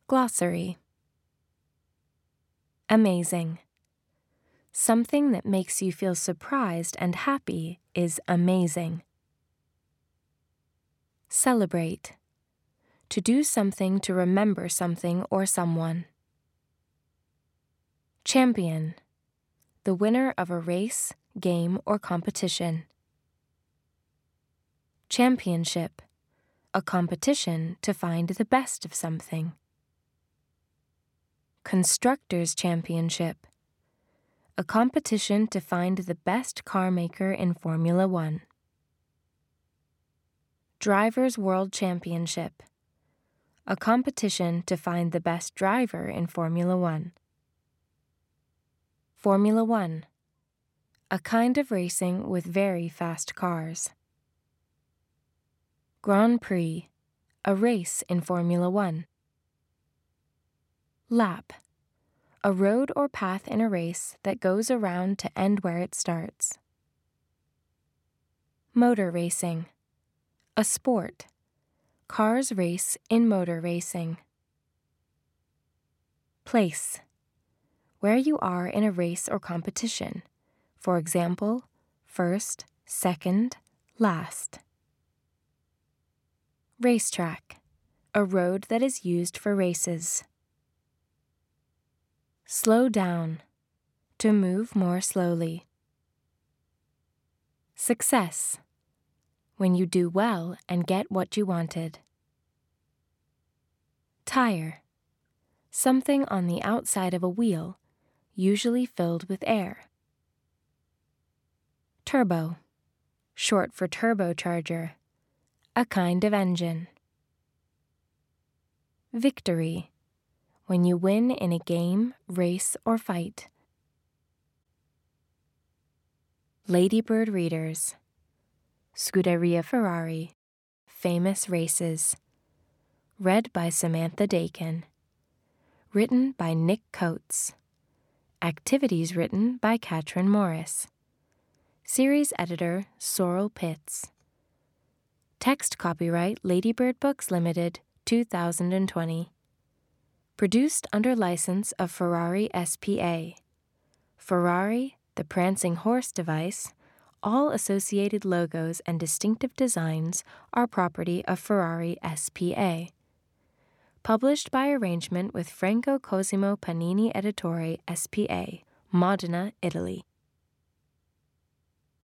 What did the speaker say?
Glossary. Amazing. Something that makes you feel surprised and happy is amazing. Celebrate. To do something to remember something or someone. Champion. The winner of a race, game, or competition. Championship. A competition to find the best of something. Constructors' Championship. A competition to find the best car maker in Formula One. Drivers' World Championship. A competition to find the best driver in Formula One. Formula One. A kind of racing with very fast cars. Grand Prix. A race in Formula One. Lap. A road or path in a race that goes around to end where it starts. Motor racing. A sport. Cars race in motor racing. Place. Where you are in a race or competition. For example, first, second, last. Racetrack. A road that is used for races. Slow down. To move more slowly. Success. When you do well and get what you wanted. Tire. Something on the outside of a wheel, usually filled with air. Turbo. Short for turbocharger. A kind of engine. Victory. When you win in a game, race, or fight. Ladybird readers. Scuderia Ferrari. Famous races. Read by Samantha Dakin. Written by Nick Coates. Activities written by Katrin Morris. Series editor Sorrel Pitts. Text copyright Ladybird Books Limited, 2020. Produced under license of Ferrari S.p.A. Ferrari, the prancing horse device, all associated logos and distinctive designs are property of Ferrari S.p.A. Published by arrangement with Franco Cosimo Panini Editore S.p.A., Modena, Italy.